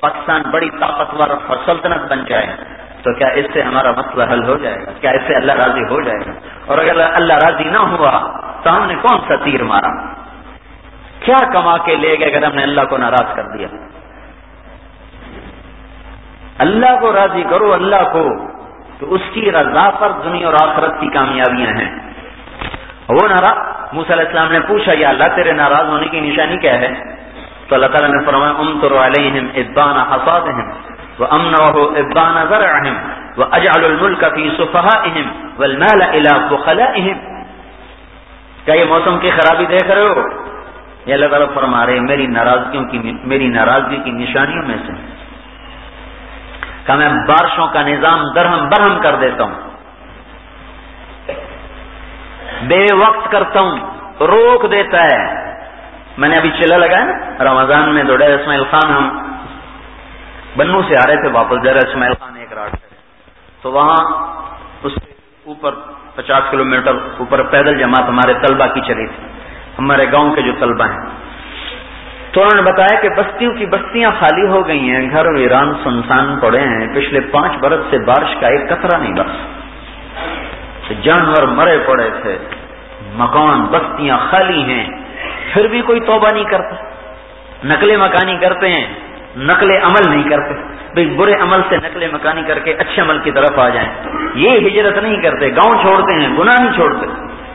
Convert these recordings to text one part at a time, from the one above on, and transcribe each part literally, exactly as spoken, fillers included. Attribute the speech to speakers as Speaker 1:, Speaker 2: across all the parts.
Speaker 1: پاکستان بڑی طاقتور اور سلطنت بن جائے تو کیا اس سے ہمارا مسئلہ حل ہو جائے گا؟ کیا اس سے اللہ راضی ہو جائے گا؟ اور اگر اللہ راضی نہ ہوا تو ہم نے کون سا تیر مارا؟ کیا کما کے لے گئے اگر ہم نے اللہ کو ناراض کر دیا؟ اللہ کو راضی کرو، اللہ کو، تو اس کی رضا پر دنیا اور آخرت کی کامیابیاں ہیں۔ وہ ناراض، موسیٰ علیہ السلام نے پوچھا یا اللہ تیرے ناراض ہونے کی نشانی کیا ہے؟ تو اللہ تعالیٰ نے فرمایا امطر علیہم ابان حصادہم وامنعہ ابان زرعہم واجعل الملک فی صفہائہم والمال الی بخلائہم۔ کیا یہ موسم کی خرابی دیکھ رہے ہو؟ یہ اللہ تعالیٰ فرما رہے میری ناراضگیوں کی میری ناراضگی کی نشانیوں میں سے کہ میں بارشوں کا نظام درہم برہم کر دیتا ہوں، بے وقت کرتا ہوں، روک دیتا ہے۔ میں نے ابھی چلا لگایا نا رمضان میں دوڑے اسماعیل خان، ہم بنو سے آ رہے تھے واپس، جرا اسماعیل خان ایک راٹ سے، تو وہاں اس اوپر پچاس کلو میٹر اوپر پیدل جماعت ہمارے طلبہ کی چلی تھی، ہمارے گاؤں کے جو طلبہ ہیں، تو انہوں نے بتایا کہ بستیوں کی بستیاں خالی ہو گئی ہیں، گھر ویران سنسان پڑے ہیں، پچھلے پانچ برس سے بارش کا ایک قطرہ نہیں برسا، جانور مرے پڑے تھے، مکان بستیاں خالی ہیں، پھر بھی کوئی توبہ نہیں کرتا، نقل مکانی کرتے ہیں، نقل عمل نہیں کرتے، بھئی برے عمل سے نقل مکانی کر کے اچھے عمل کی طرف آ جائیں، یہ ہجرت نہیں کرتے، گاؤں چھوڑتے ہیں، گناہ نہیں چھوڑتے،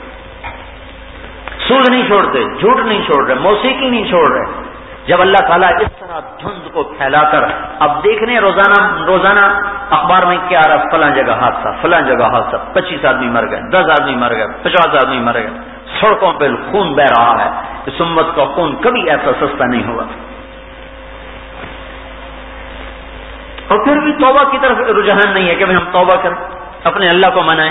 Speaker 1: سود نہیں چھوڑتے، جھوٹ نہیں چھوڑ رہے، موسیقی نہیں چھوڑ رہے۔ جب اللہ تعالیٰ اس طرح دھند کو پھیلا کر، اب دیکھنے روزانہ روزانہ اخبار میں کیا آ رہا، فلاں جگہ حادثہ، فلاں جگہ حادثہ، پچیس آدمی مر گئے، دس آدمی مر گئے، پچاس آدمی مر گئے، سڑکوں پہ خون بہ رہا ہے، اس امت کا خون کبھی ایسا سستا نہیں ہوا، اور پھر بھی توبہ کی طرف رجحان نہیں ہے کہ ہم توبہ کریں، اپنے اللہ کو منائیں۔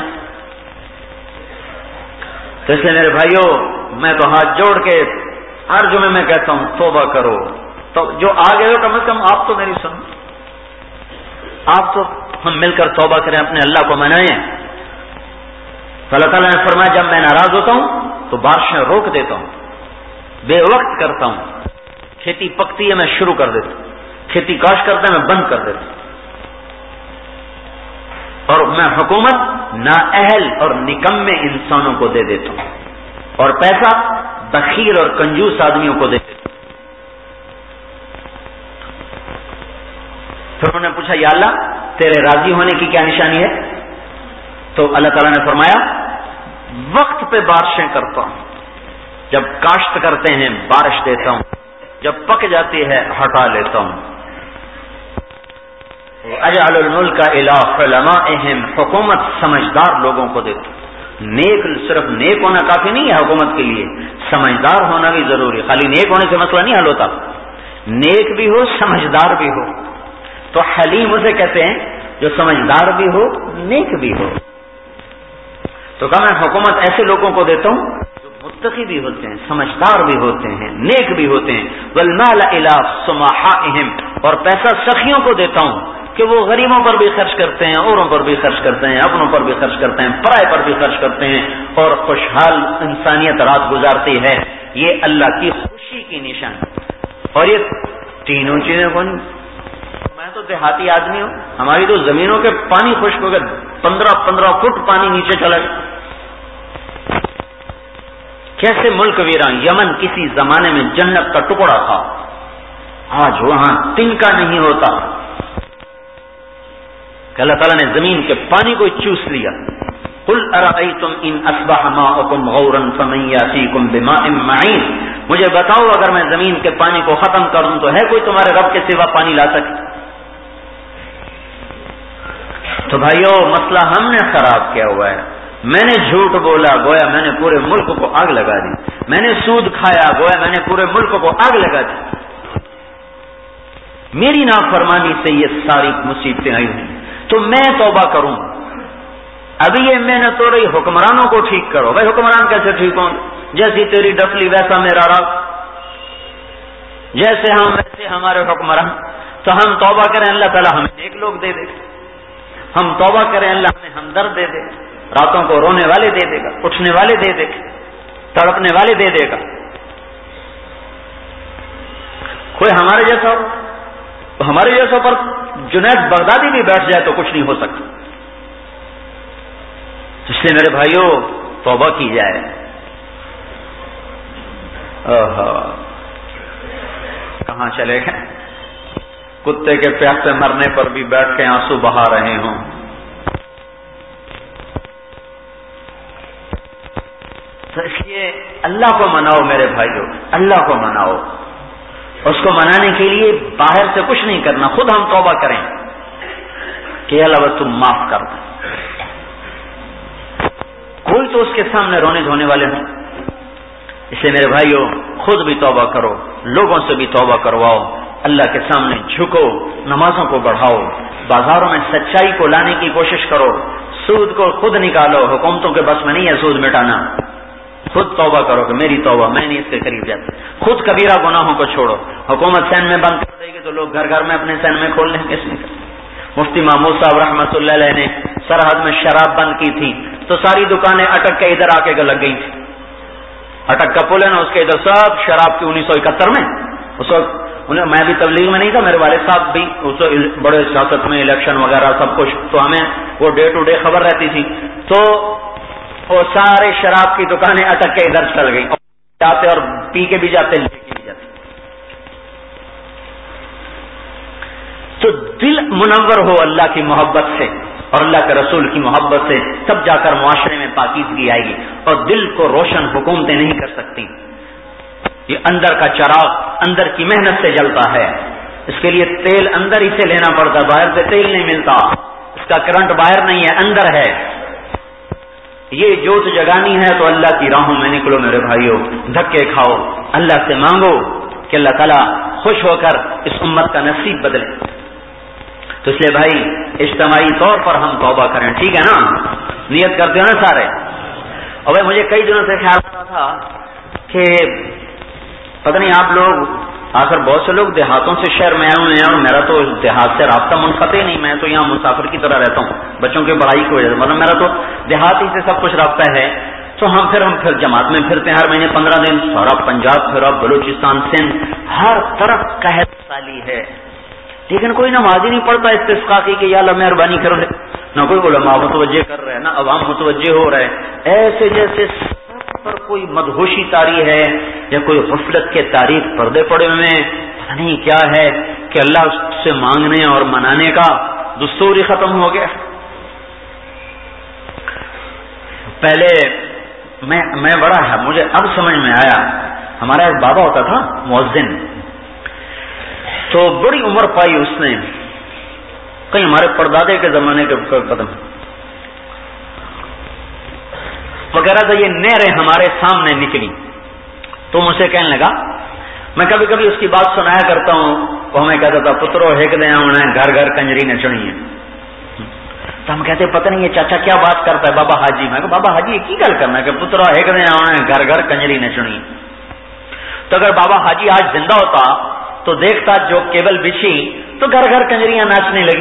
Speaker 1: تو اس لیے میرے بھائیوں، میں تو ہاتھ جوڑ کے ہر جمعے میں کہتا ہوں توبہ کرو، تو جو آ گئے ہو کم از کم آپ تو میری سنو، آپ تو ہم مل کر توبہ کریں، اپنے اللہ کو منائیں۔ اللہ تعالیٰ نے فرمایا جب میں ناراض ہوتا ہوں تو بارشیں روک دیتا ہوں، بے وقت کرتا ہوں، کھیتی پکتی ہے میں شروع کر دیتا ہوں، کھیتی کاش کرتا ہے میں بند کر دیتا ہوں، اور میں حکومت نااہل اور نکمے انسانوں کو دے دیتا ہوں، اور پیسہ بخیل اور کنجوس آدمیوں کو دے دیتا ہوں۔ پھر انہوں نے پوچھا یا اللہ تیرے راضی ہونے کی کیا نشانی ہے؟ تو اللہ تعالیٰ نے فرمایا وقت پہ بارشیں کرتا ہوں، جب کاشت کرتے ہیں بارش دیتا ہوں، جب پک جاتی ہے ہٹا لیتا ہوں۔ اجعل الملک الی علمائہم، حکومت سمجھدار لوگوں کو دیتا ہوں۔ نیک صرف نیک ہونا کافی نہیں ہے حکومت کے لیے، سمجھدار ہونا بھی ضروری، خالی نیک ہونے سے مسئلہ نہیں حل ہوتا، نیک بھی ہو سمجھدار بھی ہو۔ تو حلیم اسے کہتے ہیں جو سمجھدار بھی ہو نیک بھی ہو۔ تو کہا میں حکومت ایسے لوگوں کو دیتا ہوں جو متقی بھی ہوتے ہیں، سمجھدار بھی ہوتے ہیں، نیک بھی ہوتے ہیں۔ والمال الی سمحائہم، اور پیسہ سخیوں کو دیتا ہوں کہ وہ غریبوں پر بھی خرچ کرتے ہیں، اوروں پر بھی خرچ کرتے ہیں، اپنوں پر بھی خرچ کرتے ہیں، پرائے پر بھی خرچ کرتے ہیں، اور خوشحال انسانیت رات گزارتی ہے۔ یہ اللہ کی خوشی کی نشانی۔ اور یہ تینوں چیزیں کون؟ میں تو دیہاتی آدمی ہوں، ہماری تو زمینوں کے پانی خشک ہو گئے، پندرہ پندرہ فٹ پانی نیچے چلا گیا۔ کیسے ملک ویران، یمن کسی زمانے میں جنت کا ٹکڑا تھا، آج وہاں تنکا نہیں ہوتا کہ اللہ تعالیٰ نے زمین کے پانی کو چوس لیا۔ قل ارأیتم ان اصبح ماؤکم غورا فمن یاتیکم بماء معین، مجھے بتاؤ اگر میں زمین کے پانی کو ختم کر دوں تو ہے کوئی تمہارے رب کے سوا پانی لا سکے؟ تو بھائیو مسئلہ ہم نے خراب کیا ہوا ہے، میں نے جھوٹ بولا گویا میں نے پورے ملک کو آگ لگا دی، میں نے سود کھایا گویا میں نے پورے ملک کو آگ لگا دی، میری نافرمانی سے یہ ساری مصیبتیں آئی ہیں، تو میں توبہ کروں۔ ابھی یہ محنت ہو رہی حکمرانوں کو ٹھیک کرو، بھائی حکمران کیسے ٹھیک ہوں؟ جیسی تیری ڈفلی ویسا میرا رب، جیسے ہم ویسے ہمارے حکمران۔ تو ہم توبہ کریں اللہ تعالیٰ ہمیں نیک لوگ دے دے، ہم توبہ کریں اللہ ہمیں ہمدرد دے دے، راتوں کو رونے والے دے دے گا، اٹھنے والے دے دے گا، تڑپنے والے دے دے گا۔ کوئی ہمارے جیسا ہو ہمارے جیسوں پر جنید بغدادی بھی بیٹھ جائے تو کچھ نہیں ہو سکتا. اس لیے میرے بھائیوں توبہ کی جائے. کہاں چلے گئے؟ کتے کے پیاسے مرنے پر بھی بیٹھ کے آنسو بہا رہے ہوں. تو اس لیے اللہ کو مناؤ میرے بھائیوں، اللہ کو مناؤ. اس کو منانے کے لیے باہر سے کچھ نہیں کرنا، خود ہم توبہ کریں کہ اللہ تم معاف کر دیں. کوئی تو اس کے سامنے رونے دھونے والے ہوں. اس لیے میرے بھائیوں خود بھی توبہ کرو، لوگوں سے بھی توبہ کرواؤ، اللہ کے سامنے جھکو، نمازوں کو بڑھاؤ، بازاروں میں سچائی کو لانے کی کوشش کرو. سود کو خود نکالو، حکومتوں کے بس میں نہیں ہے سود مٹانا. خود توبہ کرو کہ میری توبہ، میں نہیں اس کے قریب جاتا. خود کبیرہ گناہوں کو چھوڑو. حکومت سین میں بند کر دے گی تو لوگ گھر گھر میں اپنے سین میں کھول لیں گے. اس میں مفتی محمود صاحب رحمۃ اللہ علیہ نے سرحد میں شراب بند کی تھی تو ساری دکانیں اٹک کے ادھر آ کے لگ گئی تھی. اٹک کا پل ہے نا، اس کے ادھر سب شراب کی انیس سو اکہتر میں اس وقت انہیں، میں بھی تبلیغ میں نہیں تھا، میرے والد صاحب بھی اس وقت بڑے سیاست میں، الیکشن وغیرہ سب کچھ، تو ہمیں وہ ڈے ٹو ڈے خبر رہتی تھی. تو وہ سارے شراب کی دکانیں اٹک کے ادھر چل گئی، جاتے اور پی کے بھی جاتے، لے کے بھی جاتے. تو دل منور ہو اللہ کی محبت سے اور اللہ کے رسول کی محبت سے، تب جا کر معاشرے میں پاکیزگی آئے گی. اور دل کو روشن حکومتیں نہیں کر سکتی. یہ اندر کا چراغ اندر کی محنت سے جلتا ہے. اس کے لیے تیل اندر ہی سے لینا پڑتا، باہر سے تیل نہیں ملتا. اس کا کرنٹ باہر نہیں ہے، اندر ہے. یہ جوت جگانی ہے تو اللہ کی راہوں میں نکلو میرے بھائیوں، دھکے کھاؤ، اللہ سے مانگو کہ اللہ تعالیٰ خوش ہو کر اس امت کا نصیب بدلے. تو اس لیے بھائی اجتماعی طور پر ہم توبہ کریں، ٹھیک ہے نا؟ نیت کرتے ہو نا سارے؟ اور بھائی مجھے کئی دنوں سے خیال آ رہا تھا کہ پتہ نہیں آپ لوگ، آخر بہت سے لوگ دیہاتوں سے شہر میں آئے ہوئے ہیں اور میرا تو دیہات سے رابطہ منقطع نہیں، میں تو یہاں مسافر کی طرح رہتا ہوں بچوں کی پڑھائی کی وجہ سے، مطلب میرا تو دیہات ہی سے سب کچھ رابطہ ہے. تو ہم پھر ہم پھر جماعت میں پھرتے ہیں ہر مہینے پندرہ دن، سارا پنجاب پھرا، بلوچستان، سندھ، ہر طرف قحط سالی ہے، لیکن کوئی نماز ہی نہیں پڑھتا استسقاء کی کہ یا اللہ مہربانی کرو. نہ کوئی علماء متوجہ کر رہے ہیں، نہ عوام متوجہ ہو رہے ہیں. ایسے جیسے پر کوئی مدہوشی طاری ہے یا کوئی غفلت کے تاریخ پردے پڑے ہوئے ہیں، پتہ نہیں کیا ہے کہ اللہ سے مانگنے اور منانے کا دستور ہی ختم ہو گیا. پہلے میں میں بڑا ہے، مجھے اب سمجھ میں آیا، ہمارا ایک بابا ہوتا تھا مؤذن، تو بڑی عمر پائی اس نے، کہیں ہمارے پردادے کے زمانے کے قدم وغیرہ تھا. یہ نہریں ہمارے سامنے نکلی تو مجھے کہنے لگا، میں کبھی کبھی اس کی بات سنایا کرتا ہوں، وہ ہمیں کہتا تھا پترو ہیک دیں انہیں گھر گھر کنجری نے چڑھی ہے. تو ہم کہتے پتہ نہیں یہ چاچا کیا بات کرتا ہے بابا حاجی. میں کہ بابا حاجی یہ کی گل کرنا ہے کہ پترو ہیک دیں انہیں گھر گھر کنجری نے چڑھی. تو اگر بابا حاجی آج زندہ ہوتا تو دیکھتا جو کیبل بچھی تو گھر گھر کنجریاں ناچنے لگی.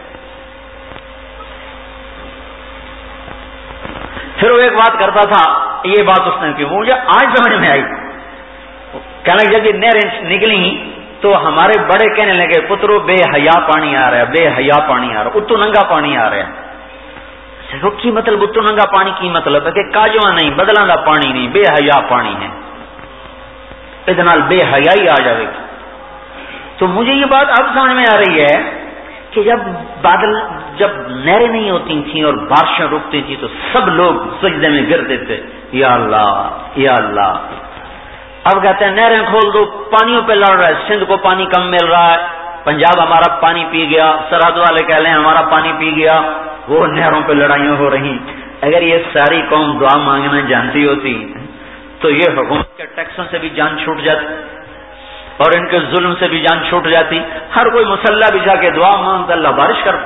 Speaker 1: پھر وہ ایک بات کرتا تھا، یہ بات اس نے کی مجھے آج سمجھ میں آئی. کہنے جب یہ نہریں نکلی تو ہمارے بڑے کہنے لگے پترو بے حیا پانی آ رہا ہے، بے حیا پانی آ رہا ہے، اتو ننگا پانی آ رہا ہے. کی مطلب اتو ننگا پانی کی مطلب ہے کہ کاجواں نہیں، بدلاں دا پانی نہیں، بے حیا پانی ہے، ادھر نال بے حیائی آ جائے گی. تو مجھے یہ بات اب سمجھ میں آ رہی ہے کہ جب بادل جب نہریں نہیں ہوتی تھیں اور بارشیں رکتی تھیں تو سب لوگ سجدے میں گرتے تھے، یا اللہ یا اللہ. اب کہتے ہیں نہریں کھول دو، پانیوں پہ لڑ رہا ہے، سندھ کو پانی کم مل رہا ہے، پنجاب ہمارا پانی پی گیا، سرحد والے کہہ لیں ہمارا پانی پی گیا، وہ نہروں پہ لڑائیاں ہو رہی. اگر یہ ساری قوم دعا مانگنا جانتی ہوتی تو یہ حکومت کے ٹیکسوں سے بھی جان چھوٹ جاتی اور ان کے ظلم سے بھی جان چھوٹ جاتی. ہر کوئی مسلح بچھا کے دعا مانگتا، اللہ بارش کر.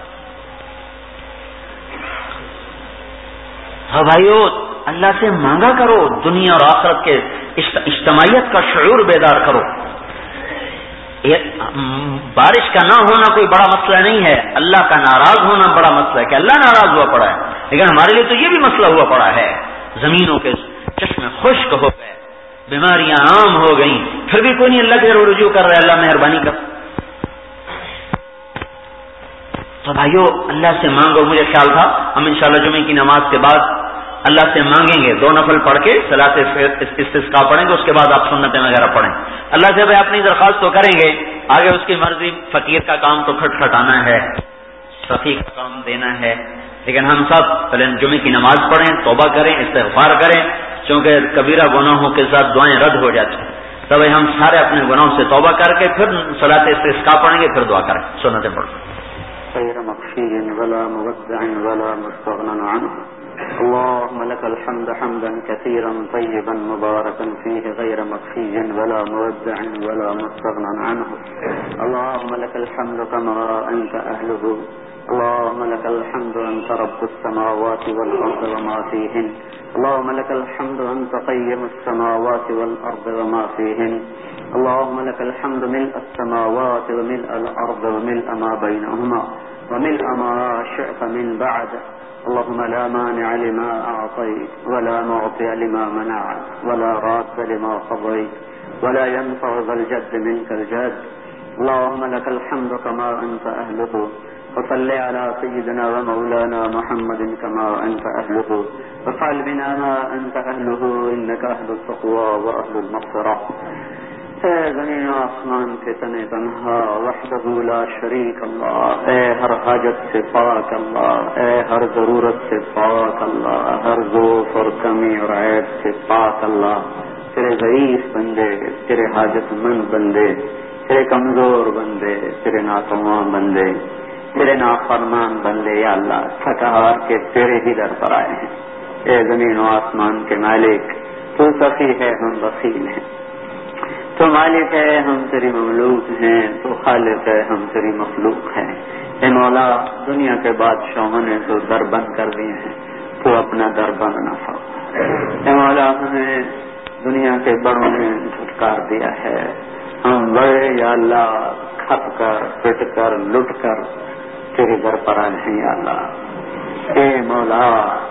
Speaker 1: ہاں بھائیو اللہ سے مانگا کرو، دنیا اور آخرت کے اجتماعیت کا شعور بیدار کرو. بارش کا نہ ہونا کوئی بڑا مسئلہ نہیں ہے، اللہ کا ناراض ہونا بڑا مسئلہ ہے کہ اللہ ناراض ہوا پڑا ہے. لیکن ہمارے لیے تو یہ بھی مسئلہ ہوا پڑا ہے، زمینوں کے چشمے خشک ہو گئے، بیماریاں عام ہو گئیں، پھر بھی کوئی نہیں اللہ کی طرف رجوع کر رہا ہے، اللہ مہربانی کر. تو بھائیو اللہ سے مانگو. مجھے خیال تھا ہم انشاءاللہ جمعے کی نماز کے بعد اللہ سے مانگیں گے, دو نفل پڑھ کے صلاۃ استسقاء پڑھیں گے, اس کے بعد آپ سنتیں وغیرہ پڑھیں. اللہ سے بھائی اپنی درخواست تو کریں گے, آگے اس کی مرضی. فقیر کا کام تو کھٹکھٹانا ہے, سخی کا کام دینا ہے, لیکن ہم سب پہلے جمعے کی نماز پڑھیں, توبہ کریں, استغفار کریں, چونکہ کبیرہ گناہوں کے ساتھ دعائیں رد ہو جاتی ہیں. تب ہم سارے اپنے گناہوں سے توبہ کر کے پھر صلاۃ استسقاء پڑھیں گے, پھر دعا کریں, سنتیں پڑھیں.
Speaker 2: غير مخفي ولا مودع ولا مستغنى عنه. اللهم لك الحمد حمدا كثيرا طيبا مباركا فيه غير مخفي ولا مودع ولا مستغنى عنه. اللهم لك الحمد كما أنت أهله. اللهم لك الحمد أنت رب السماوات والأرض وما فيهن. اللهم لك الحمد أنت قيم السماوات والأرض وما فيهن. اللهم لك الحمد ملء السماوات وملء الأرض وملء ما بينهما وملء ما شئت من بعد. اللهم لا مانع لما أعطيت ولا معطي لما منعت ولا راد لما قضيت ولا ينفع ذا الجد منك الجد. اللهم لك الحمد كما أنت أهله. وصل على سيدنا ومولانا محمد كما أنت أهله. وفعل بنا ما أنت أهله إنك أهل التقوى وأهل المغفرة. اے زمین و آسمان کے تنے تنہا وحدہ لا شریک اللہ, اے ہر حاجت سے پاک اللہ, اے ہر ضرورت سے پاک اللہ, ہر ضعف اور کمی اور عیب سے پاک اللہ. تیرے ضعیف بندے, تیرے حاجت مند بندے, تیرے کمزور بندے, تیرے ناتواں بندے, تیرے نافرمان بندے یا اللہ تھکا ہار کے تیرے ہی در پر آئے ہیں. اے زمین و آسمان کے مالک, تو سخی ہے, ہم بخیل ہیں. تو مالک ہے, ہم تیری مملوک ہیں. تو خالق ہے, ہم تیری مخلوق ہیں. اے مولا, دنیا کے بادشاہوں نے تو در بند کر دیے ہیں, تو اپنا در بند نہ فرما. اے مولا, ہمیں دنیا کے بڑوں نے دھٹکار دیا ہے. ہم بڑے یا اللہ کھپ کر پٹ کر لٹ کر تیرے گھر پر آئے ہیں یا اللہ. اے مولا,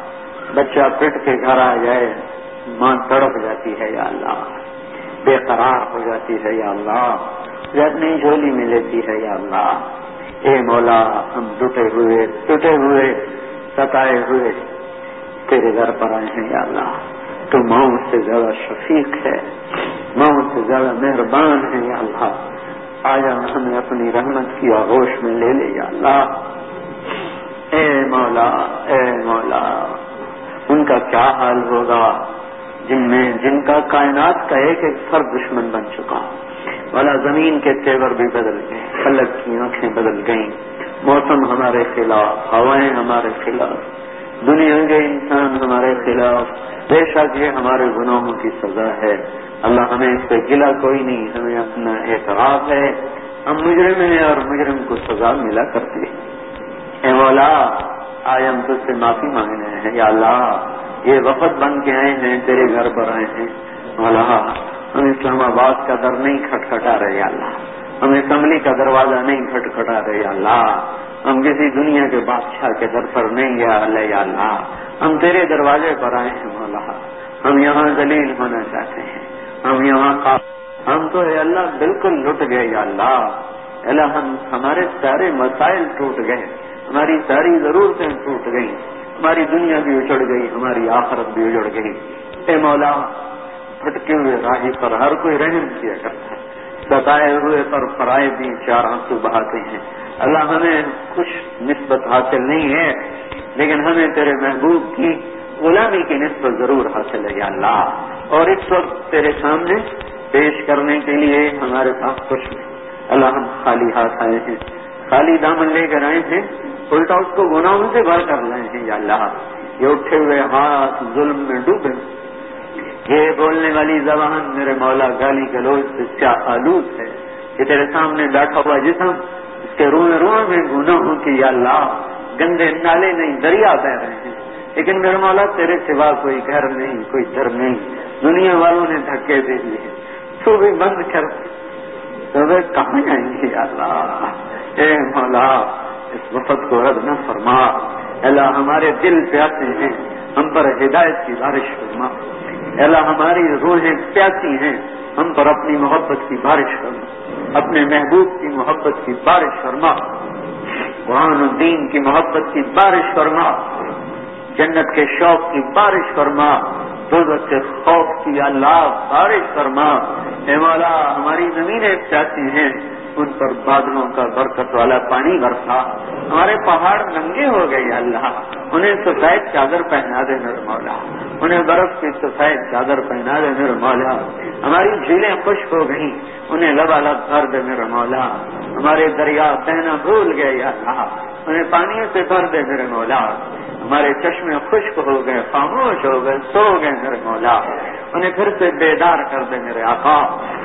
Speaker 2: بچہ پٹ کے گھر آ جائے, ماں تڑپ جاتی ہے یا اللہ, بے قرار ہو جاتی ہے یا اللہ, اپنی جھولی میں لیتی ہے یا اللہ. اے مولا, ہم ٹوٹے ہوئے ٹوٹے ہوئے ستائے ہوئے تیرے گھر پر آئے ہیں یا اللہ. تو موت سے زیادہ شفیق ہے, موت سے زیادہ مہربان ہے یا اللہ. آج ہمیں اپنی رحمت کی آغوش میں لے لے یا اللہ. اے مولا, اے مولا, ان کا کیا حال ہوگا جن میں جن کا کائنات کا ایک ایک فرد دشمن بن چکا. والا زمین کے تیور بھی بدل گئے, فلک کی آنکھیں بدل گئیں, موسم ہمارے خلاف, ہوائیں ہمارے خلاف, دنیا کے انسان ہمارے خلاف. بے شک یہ ہمارے گناہوں کی سزا ہے. اللہ ہمیں اس پہ گلا کوئی نہیں, ہمیں اپنا اعتراف ہے, ہم مجرم ہیں اور مجرم کو سزا ملا کرتے ہیں. اے مولا, آج ہم تجھ سے معافی مانگنے ہیں یا اللہ. یہ وفد بن کے آئے ہیں, تیرے گھر پر آئے ہیں مولا. ہم اسلام آباد کا در نہیں کھٹکھٹا رہے یا اللہ, ہم اسمبلی کا دروازہ نہیں کھٹکھٹا رہے یا اللہ, ہم کسی دنیا کے بادشاہ کے در پر نہیں گیا اللہ یا اللہ. ہم تیرے دروازے پر آئے ہیں مولا. ہم یہاں ذلیل ہونا چاہتے ہیں, ہم یہاں کا ہم تو اے اللہ بالکل لٹ گئے یا اللہ. اللہ ہم ہمارے سارے مسائل ٹوٹ گئے, ہماری ساری ضرورتیں ٹوٹ گئیں, ہماری دنیا بھی اجڑ گئی, ہماری آخرت بھی اجڑ گئی. اے مولا, بھٹکے ہوئے راہی پر ہر کوئی رحم کیا کرتا ہے, ستائے ہوئے پر فرائے بھی چار آنسو بہاتے ہیں. اللہ ہمیں کچھ نسبت حاصل نہیں ہے, لیکن ہمیں تیرے محبوب کی غلامی کی نسبت ضرور حاصل ہے یا اللہ. اور اس وقت تیرے سامنے پیش کرنے کے لیے ہمارے پاس کچھ نہیں اللہ. ہم خالی ہاتھ آئے ہیں, خالی دامن لے کر آئے ہیں, الٹا اس کو گناہوں سے بھر کر لائے ہیں یا اللہ. یہ اٹھے ہوئے ہاتھ ظلم میں ڈوبے, یہ بولنے والی زبان میرے مولا گالی گلوچ سے کیا آلود ہے. یہ تیرے سامنے بیٹھا ہوا جسم, اس کے روئے روئے میں گناہوں کی یا اللہ گندے نالے نہیں, دریا بہ رہے ہیں. لیکن میرے مولا تیرے سوا کوئی گھر نہیں, کوئی در نہیں. دنیا والوں نے دھکے دے دیے, تو بھی بند کر, تو وہ کہاں جائیں گے یا اللہ. اے مولا, اس وفد کو رد نہ فرما. اللہ ہمارے دل پیاسے ہیں, ہم پر ہدایت کی بارش فرما. اللہ ہماری روحیں پیاسی ہیں, ہم پر اپنی محبت کی بارش فرما, اپنے محبوب کی محبت کی بارش فرما. قرآن و دین کی محبت کی بارش فرما، جنت کے شوق کی بارش فرما، دوزخ کے خوف کی اللہ بارش فرما۔ اے مولا ہماری زمینیں پیاسی ہیں، ان پر بادلوں کا برکت والا پانی برسا۔ ہمارے پہاڑ ننگے ہو گئے یا اللہ، انہیں سفید چادر پہنا دے میرے مولا، انہیں برف کی سفید چادر پہنا دے میرے مولا۔ ہماری جھیلیں خشک ہو گئیں، انہیں لبالب بھر دے میرے مولا۔ ہمارے دریا بہنا بھول گئے یا اللہ، انہیں پانی سے بھر دے میرے مولا۔ ہمارے چشمے خشک ہو گئے، خاموش ہو گئے، سو گئے میرے مولا، انہیں پھر سے بیدار کر دے میرے آقا۔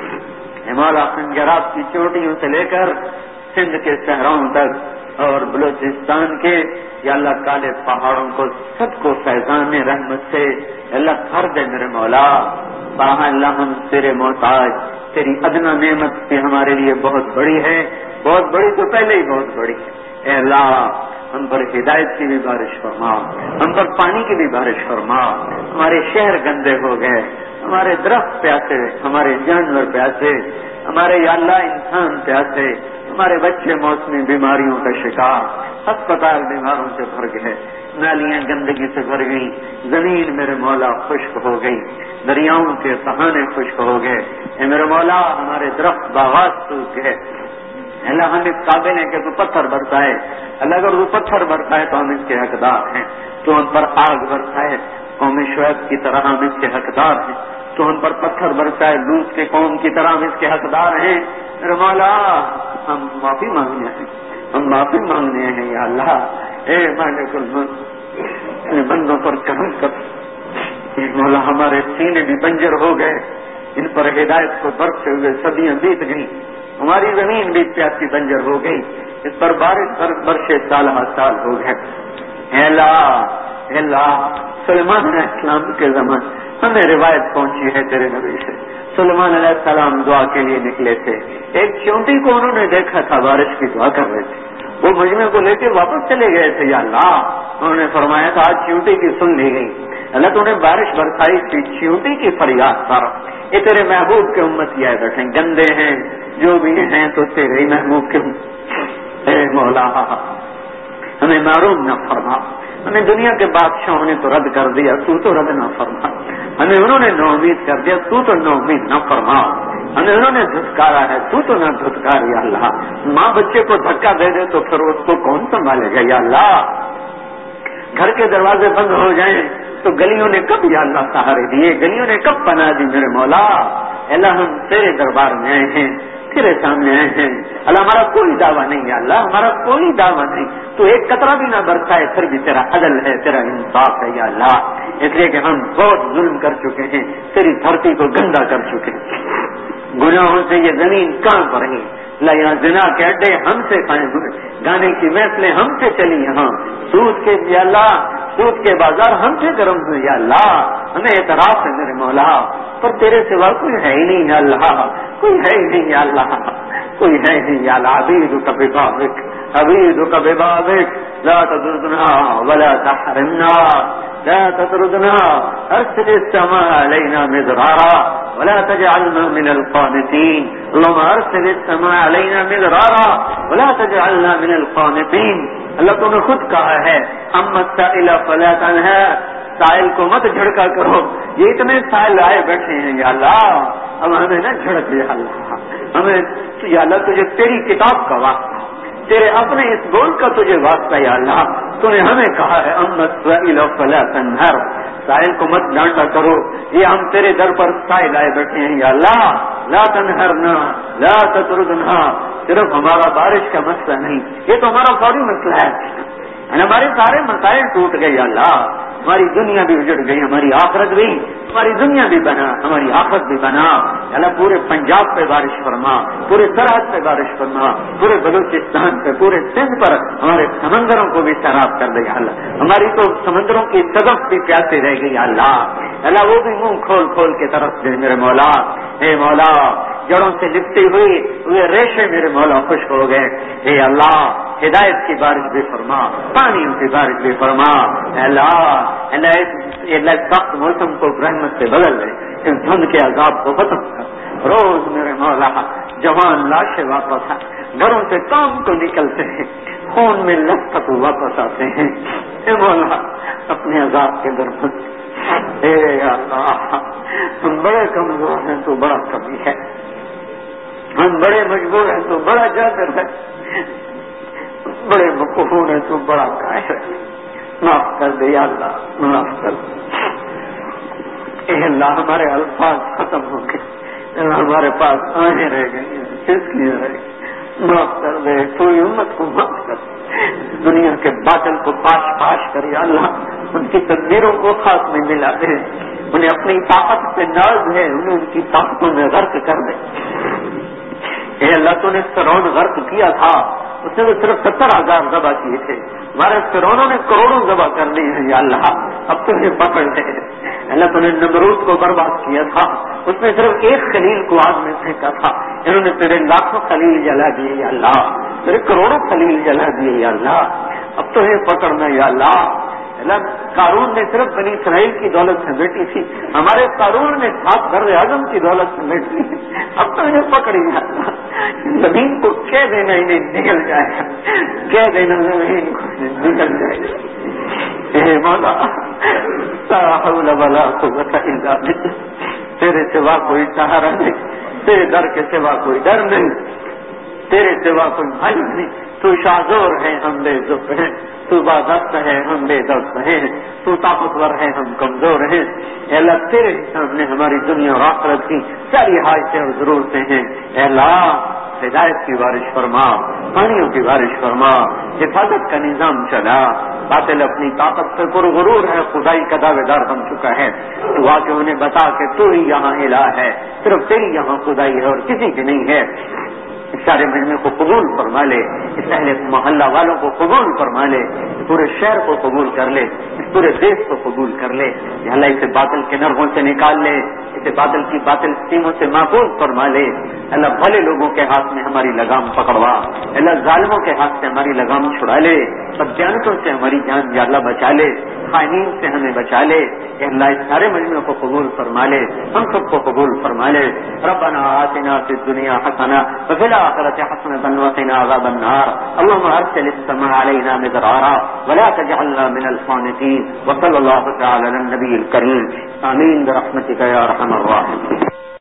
Speaker 2: اے مولا خنجرات کی چوٹیوں سے لے کر سندھ کے صحراؤں تک اور بلوچستان کے یا اللہ کالے پہاڑوں کو سب کو فیضان رحمت سے اللہ بھر دے میرے مولا۔ بارہ اللہ ہم تیرے محتاج، تیری ادنا نعمت بھی ہمارے لیے بہت بڑی ہے، بہت بڑی تو پہلے ہی بہت بڑی ہے۔ اے اللہ ہم پر ہدایت کی بھی بارش فرما، ہم پر پانی کی بھی بارش فرما۔ ہمارے شہر گندے ہو گئے، ہمارے درخت پیاسے، ہمارے جانور پیاسے، ہمارے یا اللہ انسان پیاسے، ہمارے بچے موسمی بیماریوں کا شکار، ہسپتال بیماروں سے بھر گئے، نالیاں گندگی سے بھر گئی، زمین میرے مولا خشک ہو گئی، دریاؤں کے سہانے خشک ہو گئے۔ اے میرے مولا ہمارے درخت باغات سوکھ گئے۔ اللہ ہم اس قابل ہیں کہ تو پتھر برسائے، اللہ اگر تو پتھر برسائے تو ہم اس کے حقدار ہیں، تو ہم پر آگ برسائے قوم شعیب کی طرح ہم اس کے حقدار ہیں، تو ہم پر پتھر برسائے لوط کے قوم کی طرح ہم اس کے حقدار ہیں۔ میرے مولا ہم معافی مانگنے ہیں، ہم معافی مانگنے ہیں یا اللہ۔ اے مالک الملک اے بندوں پر کرم کر، اے مولا ہمارے سینے بھی بنجر ہو گئے، ان پر ہدایت کو برستے ہوئے صدیاں بیت گئیں، ہماری زمین بھی پیاسی بنجر ہو گئی، اس پر بارش پر برشے سال ہر سال ہو گئے۔ اے اللہ اے اللہ سلیمان علیہ السلام کے زمان ہمیں روایت پہنچی ہے تیرے نبی سے، سلیمان علیہ السلام دعا کے لیے نکلے تھے، ایک چونٹی کو انہوں نے دیکھا تھا بارش کی دعا کر رہے تھے، وہ مجمع کو لے کے واپس چلے گئے تھے یا اللہ، انہوں نے فرمایا تھا آج چونٹی کی سن لی گئی، اللہ تو نے بارش برسائی تھی چونٹی کی فریاد پر۔ یہ تیرے محبوب کے امتی آئے بیٹھے گندے ہیں جو بھی ہیں تو تیرے ہی محبوب کے، اے مولا ہمیں معروم نہ فرما، ہمیں دنیا کے بادشاہوں نے تو رد کر دیا، تو تو رد نہ فرما، ہمیں انہوں نے نا امید کر دیا، تو تو نا امید نہ فرما، ہمیں انہوں نے دھتکارا ہے تو تو نہ دھتکار یا اللہ۔ ماں بچے کو دھکا دے دے تو پھر اس کو کون سنبھالے گا یا اللہ؟ گھر کے دروازے بند ہو جائیں تو گلیوں نے کب یا اللہ سہارے دیے، گلیوں نے کب پناہ دی میرے مولا۔ اللہ ہم تیرے دربار میں آئے ہیں، تیرے سامنے آئے ہیں، اللہ ہمارا کوئی دعویٰ نہیں ہے، اللہ ہمارا کوئی دعویٰ نہیں، تو ایک قطرہ بھی نہ برسائے پھر بھی تیرا عدل ہے، تیرا انصاف ہے یا اللہ۔ اس لیے کہ ہم بہت ظلم کر چکے ہیں، تیری دھرتی کو گندا کر چکے ہیں، گناہوں سے یہ زمین کہاں پر ہے، یہاں زنا کے اڈے ہم سے قائم ہوئے، گانے کی محفلیں ہم سے چلی، یہاں سود کے یا اللہ سود کے بازار ہم سے گرم ہوئے یا اللہ، ہمیں اعتراف ہے میرے مولا، پر تیرے سوا کوئی ہے ہی نہیں یا اللہ، کوئی ہے ہی نہیں یا اللہ، کوئی ہے ہی نہیں یا اللہ۔ عبیدک ببابک عبیدک ببابک لا تطردنا ولا تحرمنا لا تطردنا ارسل السماء علينا مدرارا ولا تجعلنا من القانتين اللهم ارسل السماء علينا مدرارا ولا تجعلنا من القانتين۔ اللہ تو نے خود کہا ہے اما السائل فلا تنهر، سائل کو مت جھڑکا کرو، یہ اتنے سائل آئے بیٹھے ہیں یا اللہ، اب ہمیں نہ جھڑک یا اللہ، ہمیں یا اللہ تجھے تیری کتاب کا واسطہ، تیرے اپنے اس بول کا تجھے واسطہ یا اللہ، تو نے ہمیں کہا ہے اما السائل فلا تنهر، سائل کو مت ڈانٹا کرو، یہ ہم تیرے در پر سائل آئے بیٹھے ہیں یا اللہ، لا تنهرنا لا تطردنا، صرف ہمارا بارش کا مسئلہ نہیں، یہ تو ہمارا فوری مسئلہ ہے، ہمارے سارے مسائل ٹوٹ گئے یا اللہ، ہماری دنیا بھی اجڑ گئی، ہماری آخرت بھی، ہماری دنیا بھی بنا، ہماری آخرت بھی بنا، اللہ پورے پنجاب پہ بارش فرما، پورے سرحد پہ بارش فرما، پورے بلوچستان پہ، پورے سندھ پر، ہمارے سمندروں کو بھی سیراب کر دے یا اللہ، ہماری تو سمندروں کی صدف بھی پیاسے رہ گئی یا اللہ، اللہ وہ بھی منہ کھول کھول کے طرف دے میرے مولا۔ اے مولا جڑوں سے لپٹی ہوئی وہ ریشے میرے مولا خشک ہو گئے، اے اللہ ہدایت کی بارش بھی فرما، پانیوں کی بارش بھی فرما، اے اللہ اللہ اس سخت موسم کو رحمت سے بدل دے، اس دھند کے عذاب کو ختم کر۔ روز میرے مولا جوان لاشیں واپس آ گھروں سے کام کو نکلتے ہیں، خون میں لثپت واپس آتے ہیں، اے مولا اپنے عذاب کے درمیان اے اللہ ہم بڑے کمزور ہیں تو بڑا کمی ہے، ہم بڑے مجبور ہیں تو بڑا جادر ہے، بڑے مقہور ہیں تو بڑا قاہر ہے، معاف کر دے یا اللہ معاف کر دے۔ اے اللہ ہمارے الفاظ ختم ہو گئے، اللہ ہمارے پاس آہیں رہ گئی، سسکیاں رہ گئی، معاف کر دے، پوری امت کو معاف کر دے، دنیا کے باطل کو پاش پاش کر یا اللہ ان کی تدبیروں کو خاص میں ملا دے، انہیں اپنی طاقت پہ ناز ہے انہیں ان کی طاقتوں میں غرق کر دے۔ اے اللہ تو نے فرعون غرق کیا تھا، اس نے تو صرف ستر ہزار ذبح کیے تھے، ہمارے فرعونوں نے کروڑوں ذبح کر لی ہیں یا اللہ اب تو انہیں پکڑ لے۔ اللہ تو نے نمرود کو برباد کیا تھا، اس نے صرف ایک خلیل کو آگ میں پھینکا تھا، انہوں نے تیرے لاکھوں خلیل جلا دیے یا اللہ، تیرے کروڑوں خلیل جلا دیے یا اللہ، اب تو انہیں پکڑنا یا اللہ۔ اللہ قارون نے صرف بنی اسرائیل کی دولت سمیٹی تھی، ہمارے قارون نے سات بر اعظم کی دولت سمیٹ لی، اب تو انہیں پکڑی یا اللہ، زمین کو کہہ دینا انہیں نکل جائے گا، کہہ دینا زمین کو نکل جائے گا۔ اے مولا لا حول ولا قوت الا باللہ، تیرے سوا کوئی سہارا نہیں، تیرے در کے سوا کوئی ڈر نہیں، تیرے سوا کوئی بھائی نہیں، تو شاذور ہے ہم بے ضبط ہیں، تو بادست ہے ہم بے دست ہیں، تو طاقتور ہے ہم کمزور ہیں۔ اے اللہ تیرے سامنے ہماری دنیا اور آخرت کی ساری حاجتیں اور ضرورتیں ہیں، اے اللہ ہدایت کی بارش فرما، پانیوں کی بارش فرما، حفاظت کا نظام چلا، باطل اپنی طاقت سے پرغرور ہے، خدائی کا دعوے دار بن چکا ہے، تو آ کے انہیں بتا کہ تو ہی یہاں الہ ہے، صرف تیری یہاں خدائی ہے اور کسی کی نہیں ہے۔ اس سارے مجمع کو قبول فرما لے، اس اہل محلہ والوں کو قبول فرما لے، اس پورے شہر کو قبول کر لے، اس پورے دیش کو قبول کر لے، یا اللہ اسے باطل کے نرغوں سے نکال لے، اسے باطل کی باطل سکیموں سے محفوظ فرما لے۔ اللہ بھلے لوگوں کے ہاتھ میں ہماری لگام پکڑوا، اللہ ظالموں کے ہاتھ سے ہماری لگام چھڑا لے، بددیانتوں سے ہماری جان یا اللہ بچا لے، خائنین سے ہمیں بچا لے، اے اللہ اس سارے مجمع کو قبول فرما لے، ہم سب کو قبول فرما لے۔ ربنا آتنا فی الدنیا حسنہ وفی الآخرة حسنة وقنا عذاب النار، اللهم ارسل السماء علينا مدرارا ولا تجعلنا من القانطين، وصلى الله تعالى على النبي الكريم، آمين برحمتك يا ارحم الراحمين۔